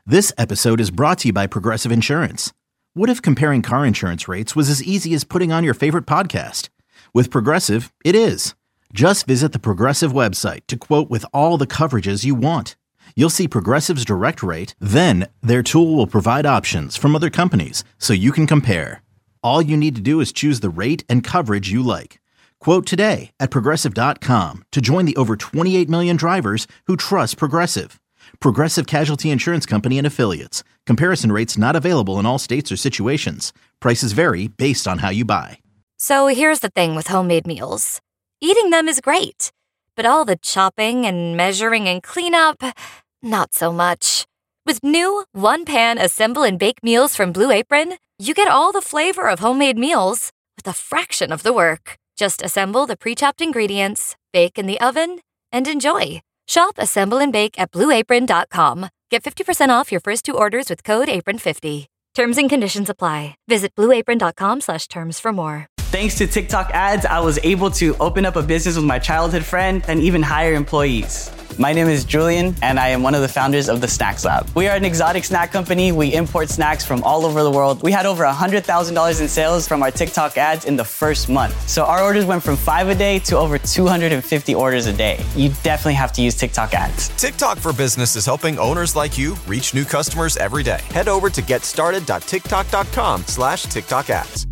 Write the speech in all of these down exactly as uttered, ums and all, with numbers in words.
This episode is brought to you by Progressive Insurance. What if comparing car insurance rates was as easy as putting on your favorite podcast? With Progressive, it is. Just visit the Progressive website to quote with all the coverages you want. You'll see Progressive's direct rate, then their tool will provide options from other companies so you can compare. All you need to do is choose the rate and coverage you like. Quote today at Progressive dot com to join the over twenty-eight million drivers who trust Progressive. Progressive Casualty Insurance Company and Affiliates. Comparison rates not available in all states or situations. Prices vary based on how you buy. So here's the thing with homemade meals. Eating them is great, but all the chopping and measuring and cleanup, not so much. With new one-pan assemble and bake meals from Blue Apron, you get all the flavor of homemade meals with a fraction of the work. Just assemble the pre-chopped ingredients, bake in the oven, and enjoy. Shop, assemble, and bake at blue apron dot com. Get fifty percent off your first two orders with code apron fifty. Terms and conditions apply. Visit blue apron dot com slash terms for more. Thanks to TikTok ads, I was able to open up a business with my childhood friend and even hire employees. My name is Julian, and I am one of the founders of the Snacks Lab. We are an exotic snack company. We import snacks from all over the world. We had over one hundred thousand dollars in sales from our TikTok ads in the first month. So our orders went from five a day to over two hundred fifty orders a day. You definitely have to use TikTok ads. TikTok for Business is helping owners like you reach new customers every day. Head over to getstarted.tiktok.com slash TikTok ads.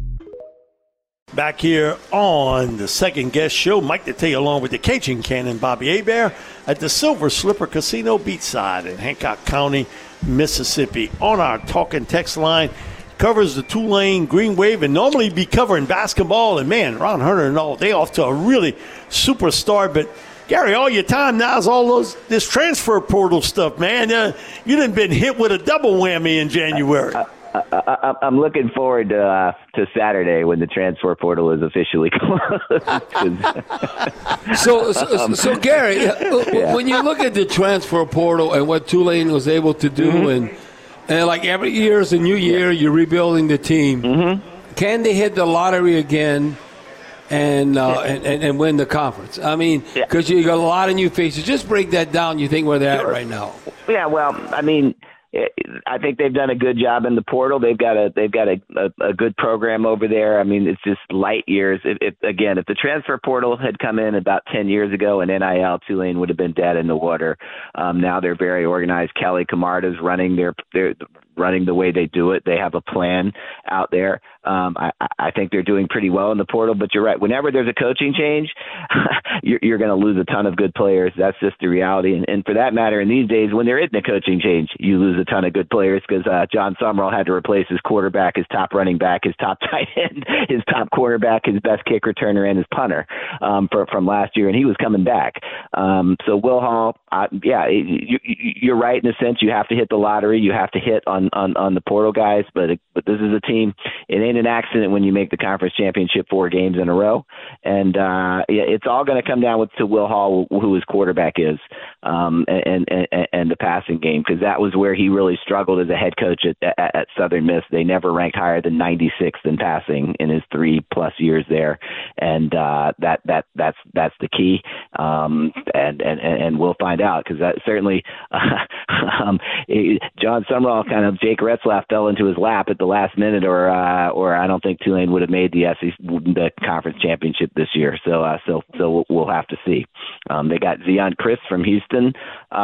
Back here on the second guest show, Mike Detillier along with the Cajun Cannon, Bobby Hebert, at the Silver Slipper Casino Beachside in Hancock County, Mississippi. On our talking text line, covers the Tulane Green Wave and normally be covering basketball. And, man, Ron Hunter and all, they off to a really superstar. But, Gary, all your time now is all those this transfer portal stuff, man. Uh, you done been hit with a double whammy in January. I, I, I'm looking forward to, uh, to Saturday when the transfer portal is officially closed. so, so, so, Gary, yeah. when you look at the transfer portal and what Tulane was able to do, mm-hmm. and and like every year is a new year, you're rebuilding the team. Mm-hmm. Can they hit the lottery again and, uh, yeah. and, and and win the conference? I mean, because yeah. you got a lot of new faces. Just break that down. You think where they're sure. at right now? Yeah. Well, I mean. I think they've done a good job in the portal. They've got a they've got a, a, a good program over there. I mean, it's just light years. If, if, again, if the transfer portal had come in about ten years ago and N I L, Tulane would have been dead in the water. Um, now they're very organized. Kelly Camarda's running their their running the way they do it. They have a plan out there. Um, I, I think they're doing pretty well in the portal, but you're right. Whenever there's a coaching change, you're, you're going to lose a ton of good players. That's just the reality. And, and for that matter, in these days, when there isn't a coaching change, you lose a ton of good players because uh, John Summerall had to replace his quarterback, his top running back, his top tight end, his top quarterback, his best kick returner, and his punter um, for, from last year, and he was coming back. Um, so Will Hall, uh, yeah, you, you're right in a sense. You have to hit the lottery. You have to hit on On, on the portal guys, but but this is a team. It ain't an accident when you make the conference championship four games in a row, and uh, yeah, it's all going to come down with to Will Hall, who his quarterback is, um, and, and and the passing game, because that was where he really struggled as a head coach at, at, at Southern Miss. They never ranked higher than ninety-sixth in passing in his three plus years there, and uh, that that that's that's the key, um, and, and and we'll find out because that certainly uh, um, John Summerall kind of. Jake Retzlaff fell into his lap at the last minute, or uh, or I don't think Tulane would have made the S E C, the conference championship this year. So uh, so so we'll have to see. Um, they got Zion Chris from Houston.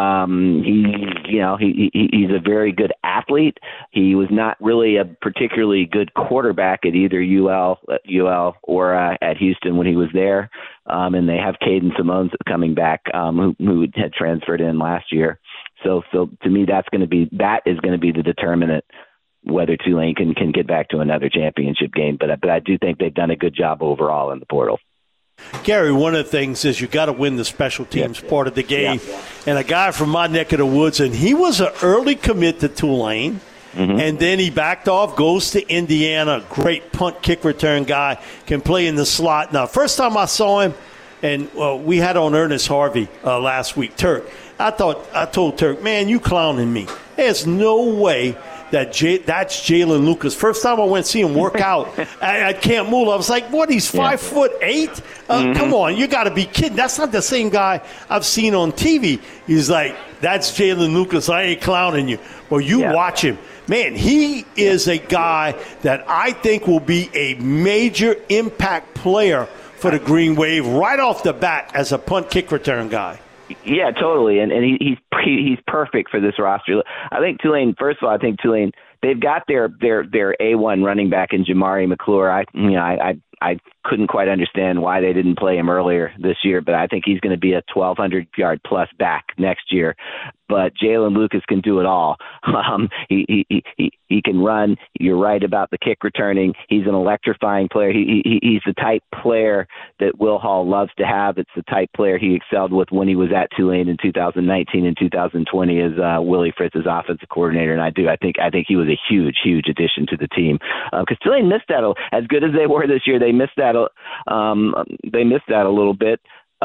Um, he you know he, he he's a very good athlete. He was not really a particularly good quarterback at either U L U L or uh, at Houston when he was there. Um, and they have Caden Simones coming back, um, who, who had transferred in last year. So, so to me, that's going to be that is going to be the determinant whether Tulane can, can get back to another championship game. But but I do think they've done a good job overall in the portal. Gary, one of the things is you got to win the special teams yeah. part of the game. Yeah. And a guy from my neck of the woods, and he was an early commit to Tulane. Mm-hmm. And then he backed off, goes to Indiana. Great punt kick return guy, can play in the slot. Now, first time I saw him, and well, we had on Ernest Harvey uh, last week, Turk. I thought I told Turk, man, you clowning me. There's no way that J- that's Jalen Lucas. First time I went to see him work out at, at Camp Mool, I was like, what, he's five yeah. foot eight? Uh, mm-hmm. Come on, you got to be kidding. That's not the same guy I've seen on T V. He's like, that's Jalen Lucas. I ain't clowning you. Well, you yeah. watch him. Man, he is a guy that I think will be a major impact player for the Green Wave right off the bat as a punt kick return guy. Yeah, totally, and and he, he's he's perfect for this roster. I think Tulane. First of all, I think Tulane they've got their their their A one running back in Jamari McClure. I you know I, I I couldn't quite understand why they didn't play him earlier this year, but I think he's going to be a twelve hundred yard plus back next year. But Jalen Lucas can do it all. Um, he, he he he can run. You're right about the kick returning. He's an electrifying player. He, he he's the type player that Will Hall loves to have. It's the type player he excelled with when he was at Tulane in two thousand nineteen and two thousand twenty as uh, Willie Fritz's offensive coordinator. And I do. I think I think he was a huge, huge addition to the team because uh, Tulane missed that. As good as they were this year, they missed that. Um, they missed that a little bit.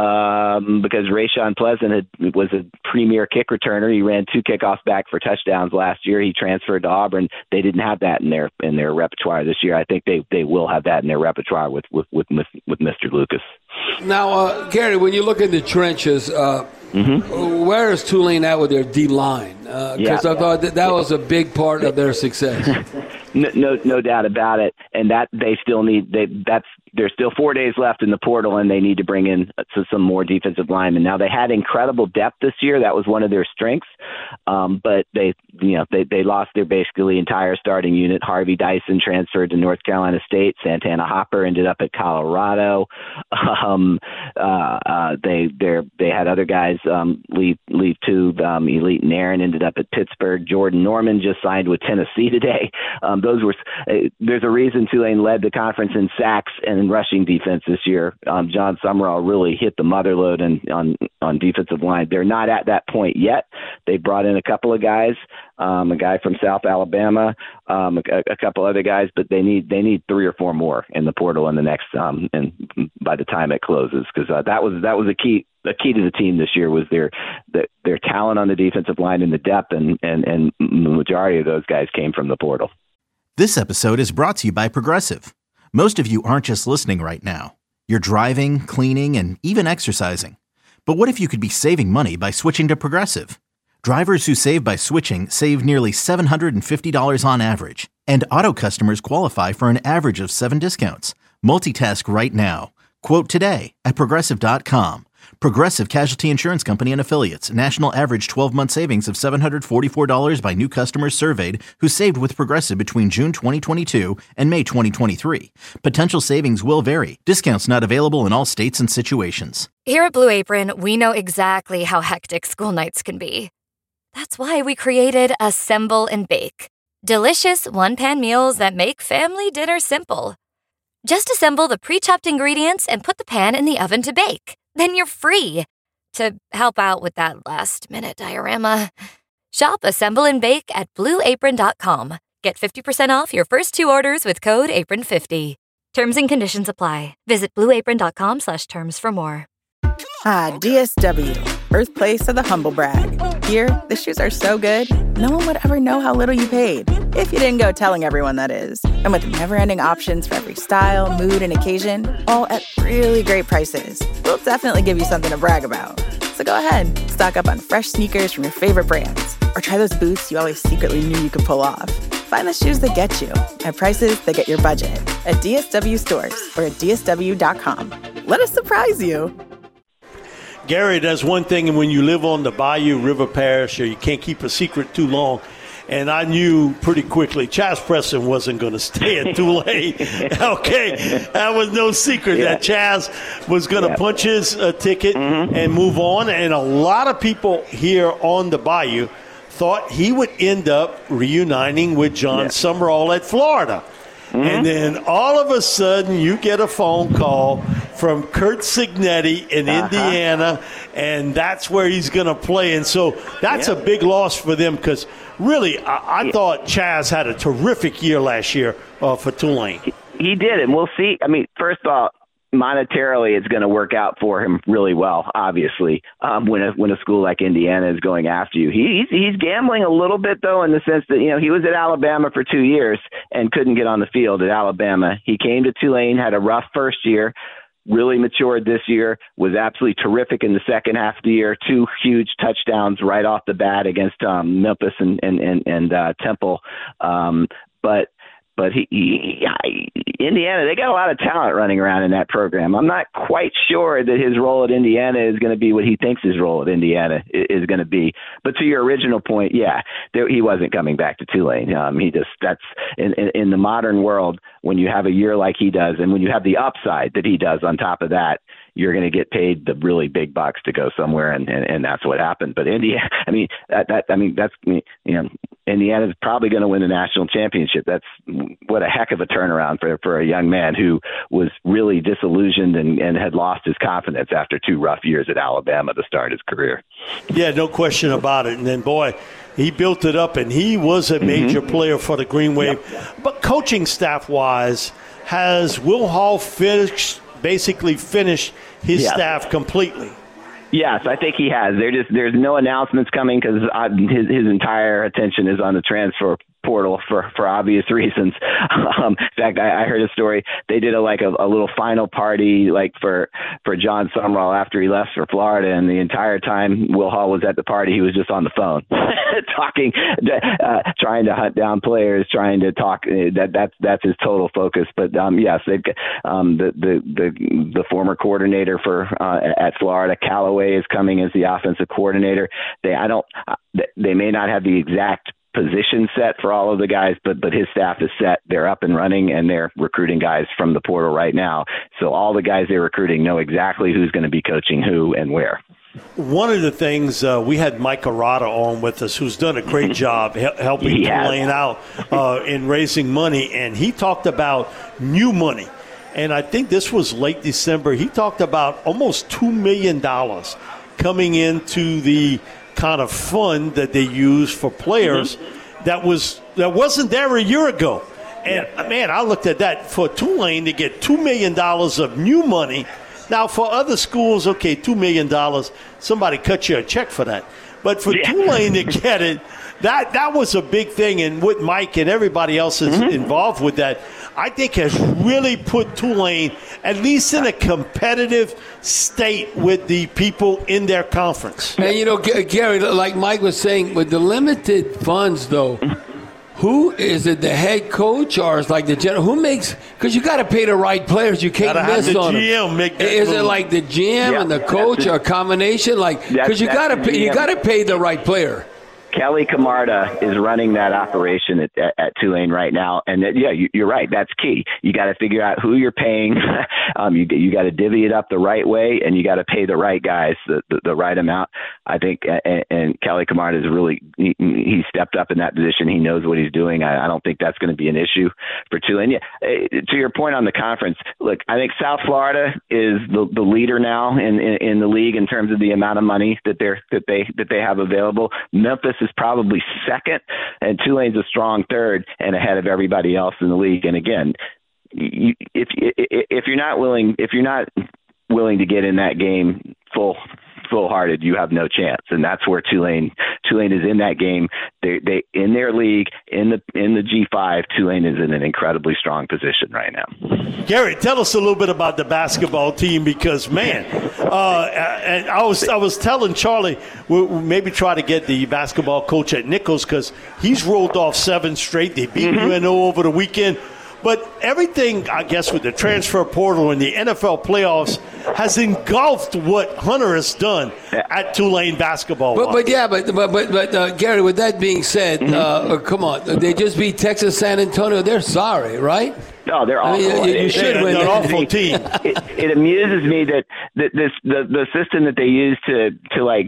Um, because Rayshon Pleasant had, was a premier kick returner. He ran two kickoffs back for touchdowns last year. He transferred to Auburn. They didn't have that in their in their repertoire this year. I think they, they will have that in their repertoire with with with, with Mister Lucas. Now, uh, Gary, when you look in the trenches, uh, mm-hmm. where is Tulane at with their D line? Because uh, yeah. I thought that, that was a big part of their success. no, no, no doubt about it. And that they still need. They that's. There's still four days left in the portal, and they need to bring in some more defensive linemen. Now, they had incredible depth this year. That was one of their strengths. Um, but they, you know, they, they lost their basically entire starting unit. Harvey Dyson transferred to North Carolina State. Santana Hopper ended up at Colorado. Um, uh, uh, they they had other guys um, leave leave too. Um, Elite and Aaron ended up at Pittsburgh. Jordan Norman just signed with Tennessee today. Um, those were. Uh, there's a reason Tulane led the conference in sacks and rushing defense this year. Um, John Summerall really hit the mother load on, on on defensive line. They're not at that point yet. They brought in a couple of guys, um, a guy from South Alabama, um, a, a couple other guys, but they need they need three or four more in the portal in the next um, and by the time it closes, because uh, that was that was a key. The key to the team this year was their their, their talent on the defensive line and the depth, and, and and the majority of those guys came from the portal. This episode is brought to you by Progressive. Most of you aren't just listening right now. You're driving, cleaning, and even exercising. But what if you could be saving money by switching to Progressive? Drivers who save by switching save nearly seven hundred fifty dollars on average. And auto customers qualify for an average of seven discounts. Multitask right now. Quote today at Progressive dot com. Progressive Casualty Insurance Company and Affiliates. National average twelve-month savings of seven hundred forty-four dollars by new customers surveyed who saved with Progressive between June twenty twenty-two and May twenty twenty-three. Potential savings will vary. Discounts not available in all states and situations. Here at Blue Apron, we know exactly how hectic school nights can be. That's why we created Assemble and Bake. Delicious one-pan meals that make family dinner simple. Just assemble the pre-chopped ingredients and put the pan in the oven to bake. Then you're free to help out with that last-minute diorama. Shop Assemble and Bake at blue apron dot com. Get fifty percent off your first two orders with code apron fifty. Terms and conditions apply. Visit blue apron dot com slash terms for more. Ah, D S W, birthplace of the humble brag. Here, the shoes are so good, no one would ever know how little you paid. If you didn't go telling everyone, that is. And with never-ending options for every style, mood, and occasion, all at really great prices, we'll definitely give you something to brag about. So go ahead, stock up on fresh sneakers from your favorite brands, or try those boots you always secretly knew you could pull off. Find the shoes that get you at prices that get your budget at D S W stores or at D S W dot com. Let us surprise you. Gary, that's one thing, and when you live on the Bayou River Parish, you can't keep a secret too long. And I knew pretty quickly Chaz Preston wasn't going to stay at Tulane. Okay, that was no secret yeah. that Chaz was going to yeah. punch his uh, ticket mm-hmm. and move on. And a lot of people here on the Bayou thought he would end up reuniting with John yeah. Summerall at Florida. Mm-hmm. And then all of a sudden you get a phone call from Curt Cignetti in uh-huh. Indiana, and that's where he's going to play. And so that's yeah. a big loss for them because really I, I yeah. thought Chaz had a terrific year last year uh, for Tulane. He, he did, and we'll see. I mean, first of all, monetarily, it's going to work out for him really well, obviously, um, when, a, when a school like Indiana is going after you. He, he's, he's gambling a little bit, though, in the sense that, you know, he was at Alabama for two years and couldn't get on the field at Alabama. He came to Tulane, had a rough first year, really matured this year, was absolutely terrific in the second half of the year, two huge touchdowns right off the bat against um, Memphis and, and, and, and uh, Temple. Um, but But he, he, he, Indiana, they got a lot of talent running around in that program. I'm not quite sure that his role at Indiana is going to be what he thinks his role at Indiana is going to be. But to your original point, yeah, there, he wasn't coming back to Tulane. Um, he just that's in, in, in the modern world, when you have a year like he does, and when you have the upside that he does on top of that, you're going to get paid the really big bucks to go somewhere, and, and, and that's what happened. But Indiana, I mean, that, that I mean, that's you know, Indiana's probably going to win the national championship. That's what a heck of a turnaround for for a young man who was really disillusioned and, and had lost his confidence after two rough years at Alabama to start his career. Yeah, no question about it. And then, boy, he built it up, and he was a major mm-hmm. player for the Green Wave. Yep. But coaching staff-wise, has Will Hall finished? basically finished his yeah. staff completely? Yes, I think he has. There just there's no announcements coming because his his entire attention is on the transfer portal for, for obvious reasons. Um, in fact, I, I heard a story. They did a like a, a little final party like for for John Sumrall after he left for Florida, and the entire time Will Hall was at the party, he was just on the phone, talking, uh, trying to hunt down players, trying to talk. That that's that's his total focus. But um, yes, um, the, the the the former coordinator for uh, at Florida, Callaway, is coming as the offensive coordinator. They I don't they may not have the exact position set for all of the guys, but but his staff is set. They're up and running, and they're recruiting guys from the portal right now. So all the guys they're recruiting know exactly who's going to be coaching who and where. One of the things, uh, we had Mike Arata on with us, who's done a great job he- helping Tulane out uh, in raising money, and he talked about new money. And I think this was late December. He talked about almost two million dollars coming into the kind of fund that they use for players mm-hmm. that was that wasn't there a year ago. And, yeah. man, I looked at that for Tulane to get two million dollars of new money. Now, for other schools, okay, two million dollars, somebody cut you a check for that. But for yeah. Tulane to get it, that that was a big thing. And what Mike and everybody else is mm-hmm. involved with that, I think has really put Tulane at least in a competitive state with the people in their conference. And, you know, Gary, like Mike was saying, with the limited funds, though, who is it, the head coach or is like the general? Who makes – because you got to pay the right players. You can't Gotta miss have the on G M them. make that is move. it like the G M yeah, and the coach or a combination? Like Because you got to pay, you got to pay the right player. Kelly Camarda is running that operation at, at, at Tulane right now, and that, yeah, you, you're right. That's key. You got to figure out who you're paying. um, you you got to divvy it up the right way, and you got to pay the right guys the, the, the right amount. I think, and, and Kelly Camarda is really he, he stepped up in that position. He knows what he's doing. I, I don't think that's going to be an issue for Tulane. Yeah, to your point on the conference, look, I think South Florida is the, the leader now in, in, in the league in terms of the amount of money that they're that they that they have available. Memphis is probably second, and Tulane's a strong third and ahead of everybody else in the league. And again, you, if if you're not willing if you're not willing to get in that game full full-hearted, you have no chance. And that's where Tulane Tulane is in that game. They they in their league in the in the G five. Tulane is in an incredibly strong position right now. Gary, tell us a little bit about the basketball team because, man, uh, and I was I was telling Charlie we'll maybe try to get the basketball coach at Nichols because he's rolled off seven straight. They beat mm-hmm. U N O over the weekend. But everything, I guess, with the transfer portal and the N F L playoffs has engulfed what Hunter has done at Tulane basketball. But, but yeah, but but but, but uh, Gary, with that being said, mm-hmm. uh, come on, they just beat Texas San Antonio. They're sorry, right? No, they're awful. I mean, you, you should they're, win. They're an awful team. It, it amuses me that, that this the, the system that they use to to like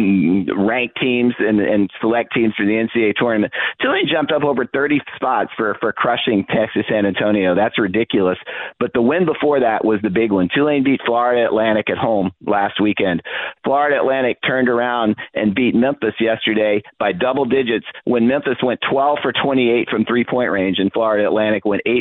rank teams and, and select teams for the N C double A tournament. Tulane jumped up over thirty spots for, for crushing Texas San Antonio. That's ridiculous. But the win before that was the big one. Tulane beat Florida Atlantic at home last weekend. Florida Atlantic turned around and beat Memphis yesterday by double digits when Memphis went twelve for twenty-eight from three-point range and Florida Atlantic went eight for twenty-eight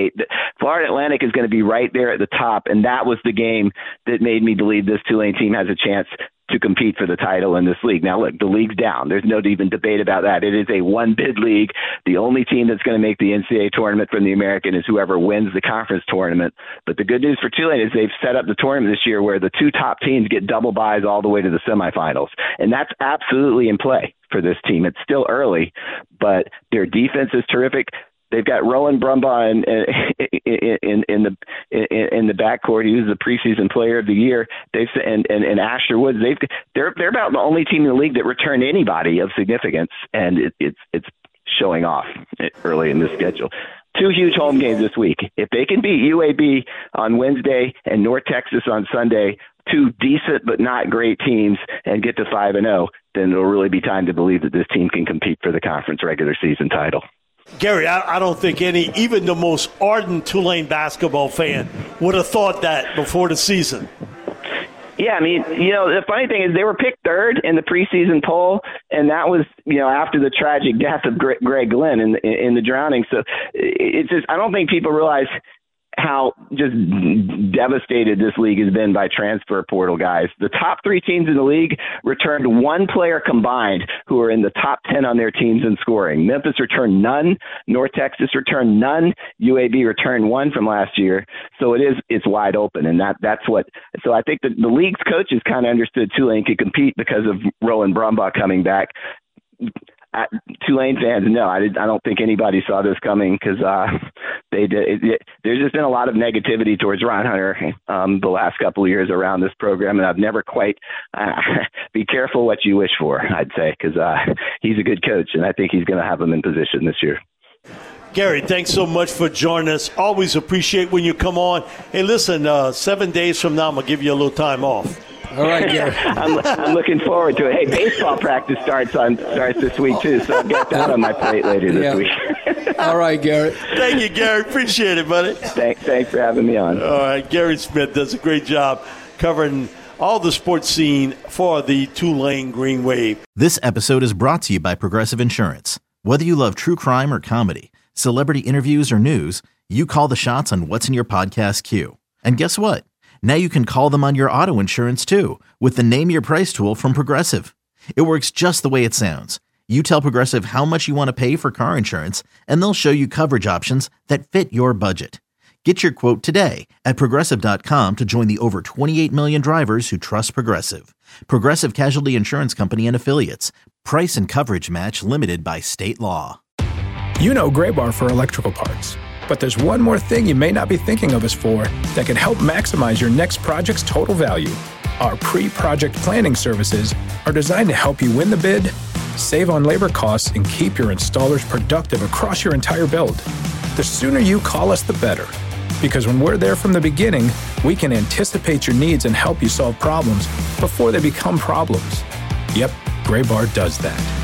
twenty-eight. Florida Atlantic is going to be right there at the top, and that was the game that made me believe this Tulane team has a chance to compete for the title in this league. Now, look, the league's down. There's no even debate about that. It is a one-bid league. The only team that's going to make the N C double A tournament from the American is whoever wins the conference tournament. But the good news for Tulane is they've set up the tournament this year where the two top teams get double byes all the way to the semifinals. And that's absolutely in play for this team. It's still early, but their defense is terrific. They've got Rowan Brumbaugh in, in, in, in the in, in the backcourt. He was the preseason player of the year. They've and, and, and Asher Woods. They've they're they're about the only team in the league that returned anybody of significance, and it, it's it's showing off early in the schedule. Two huge home games this week. If they can beat U A B on Wednesday and North Texas on Sunday, two decent but not great teams, and get to five and zero, then it'll really be time to believe that this team can compete for the conference regular season title. Gary, I, I don't think any, even the most ardent Tulane basketball fan would have thought that before the season. Yeah, I mean, you know, the funny thing is they were picked third in the preseason poll, and that was, you know, after the tragic death of Greg Glenn in, in, in the drowning. So it's just, I don't think people realize how just devastated this league has been by transfer portal guys. The top three teams in the league returned one player combined who are in the top ten on their teams in scoring. Memphis returned none. North Texas returned none. U A B returned one from last year. So it is, it's wide open. And that, that's what, so I think that the league's coaches kind of understood Tulane could compete because of Rowan Brumbaugh coming back. Uh, Tulane fans, no, I, did, I don't think anybody saw this coming because uh, they did. It, it, there's just been a lot of negativity towards Ron Hunter um, the last couple of years around this program, and I've never quite uh, be careful what you wish for, I'd say, because uh, he's a good coach, and I think he's going to have them in position this year. Gary, thanks so much for joining us. Always appreciate when you come on. Hey, listen, uh, seven days from now, I'm going to give you a little time off. All right, Gary. I'm, I'm looking forward to it. Hey, baseball practice starts on starts this week, too, so I'll get that on my plate later this yeah. week. All right, Gary. Thank you, Gary. Appreciate it, buddy. Thanks, thanks for having me on. All right, Gary Smith does a great job covering all the sports scene for the Tulane Green Wave. This episode is brought to you by Progressive Insurance. Whether you love true crime or comedy, celebrity interviews or news, you call the shots on what's in your podcast queue. And guess what? Now you can call them on your auto insurance, too, with the Name Your Price tool from Progressive. It works just the way it sounds. You tell Progressive how much you want to pay for car insurance, and they'll show you coverage options that fit your budget. Get your quote today at Progressive dot com to join the over twenty-eight million drivers who trust Progressive. Progressive Casualty Insurance Company and Affiliates. Price and coverage match limited by state law. You know Graybar for electrical parts. But there's one more thing you may not be thinking of us for that can help maximize your next project's total value. Our pre-project planning services are designed to help you win the bid, save on labor costs, and keep your installers productive across your entire build. The sooner you call us, the better. Because when we're there from the beginning, we can anticipate your needs and help you solve problems before they become problems. Yep, Graybar does that.